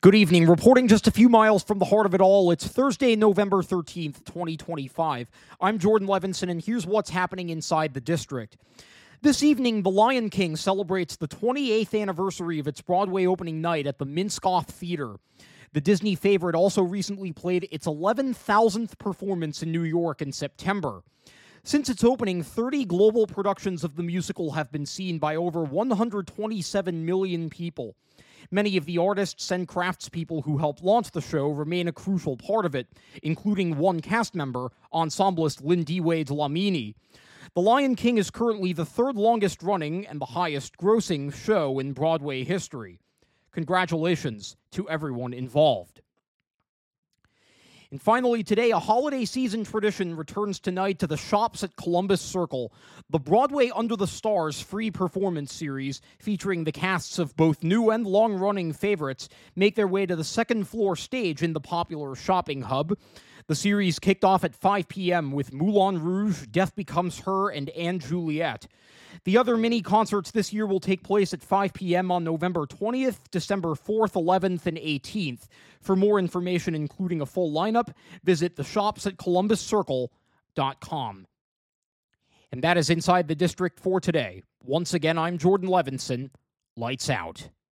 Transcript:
Good evening. Reporting just a few miles from the heart of it all, it's Thursday, November 13th, 2025. I'm Jordan Levinson, and here's what's happening inside the district. This evening, The Lion King celebrates the 28th anniversary of its Broadway opening night at the Minskoff Theater. The Disney favorite also recently played its 11,000th performance in New York in September. Since its opening, 30 global productions of the musical have been seen by over 127 million people. Many of the artists and craftspeople who helped launch the show remain a crucial part of it, including one cast member, ensemblist Lindiwe Dlamini. The Lion King is currently the third longest running and the highest grossing show in Broadway history. Congratulations to everyone involved. And finally, today, a holiday season tradition returns tonight to the Shops at Columbus Circle, the Broadway Under the Stars free performance series featuring the casts of both new and long-running favorites make their way to the second-floor stage in the popular shopping hub. The series kicked off at 5 p.m. with Moulin Rouge, Death Becomes Her, and Anne Juliet. The other mini-concerts this year will take place at 5 p.m. on November 20th, December 4th, 11th, and 18th. For more information, including a full lineup, visit theshopsatcolumbuscircle.com. And that is Inside the District for today. Once again, I'm Jordan Levinson. Lights out.